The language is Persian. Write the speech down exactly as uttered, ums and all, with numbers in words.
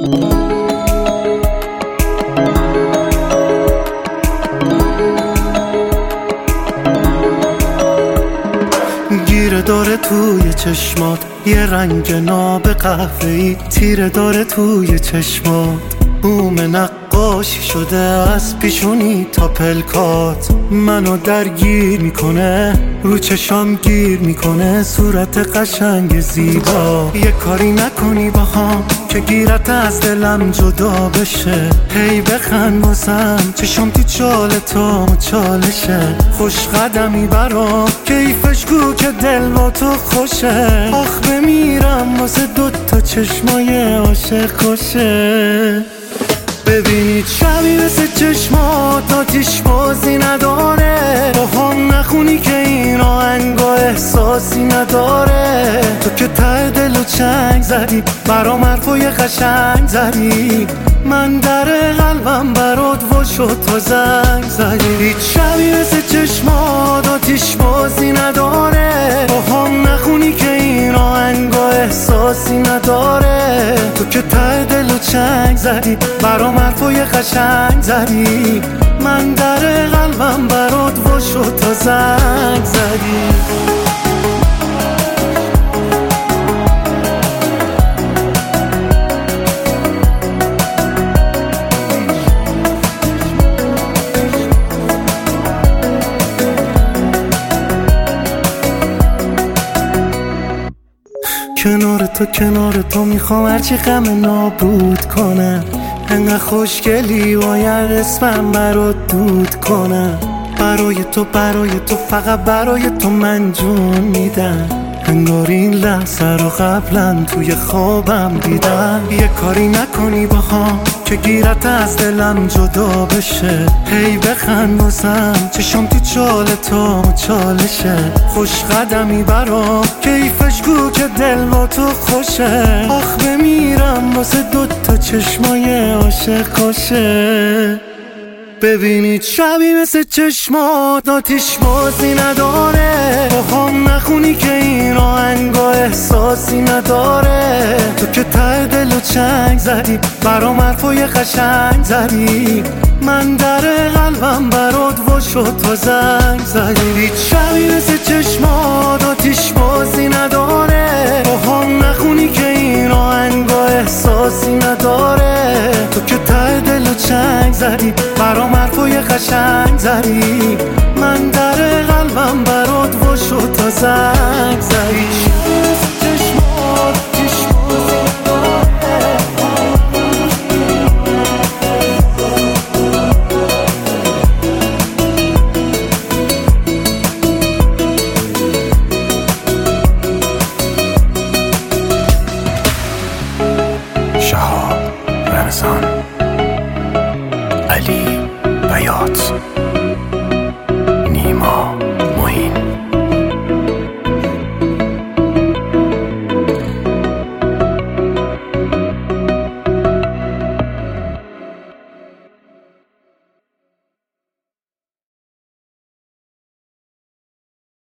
گیره داره توی چشمات یه رنگ ناب قهوه‌ای، تیره داره توی چشمات بوم نقاشی شده از پیشونی تا پلکات. منو درگیر میکنه، رو چشام گیر میکنه صورت قشنگ زیبا. یه کاری نکنی باهام که گیرت از دلم جدا بشه، هی بخند واسم چشام تو چال تو چالشه. خوش قدمی برام کیفش کو که دل با تو خوشه. آخ بمیرم واسه دوتا چشمای عاشق خوشه. ببینید شبی مثل چشمات آتیش بازی نداره، با هم نخونی که این آهنگا احساسی نداره. تو که ته دل و چنگ زدی برام حرفای قشنگ زدی، من در قلبم برات وا شد تا زنگ زدی. هیچ شبی مثل چشمات آتیش بازی نداره، با هم نخونی که این آهنگا احساسی نداره. تو که ته دل و چنگ زدی برام حرفای قشنگ زدی، من در قلبم برات وا شد تا زنگ زدی. کنار تو کنار تو میخوام هرچی غم نابود کنم، انقدر خوشگلی باید اسمم برات دود کنم. برای تو برای تو فقط برای تو من جون میدم، انگار این لحظه رو قبلا توی خوابم دیدم. یه کاری نکنی باهام که گیرت از دلم جدا بشه، هی بخند واسم چشام تو چال تو چالشه. خوش قدمی برام کیفش کو که دل با تو خوشه. آخ بمیرم واسه دوتا چشمای عاشق خوشه. ببینید شبی مثل چشمات آتیش بازی نداره، با هم نخونی که این آهنگا احساسی نداره. تو که ته دل و چنگ زدی برام حرفای قشنگ زدی، من در قلبم برات وا شد تا زنگ زدی. هیچ شبی مثل چشمات آتیش بازی نداره، با هم نخونی که این آهنگا احساسی نداره. تو که ته دل و چنگ زدی برام حرفای قشنگ زدی، من در قلبم برات وا شد تا زنگ زدی. شهاب رمضان، علی بیات، نیما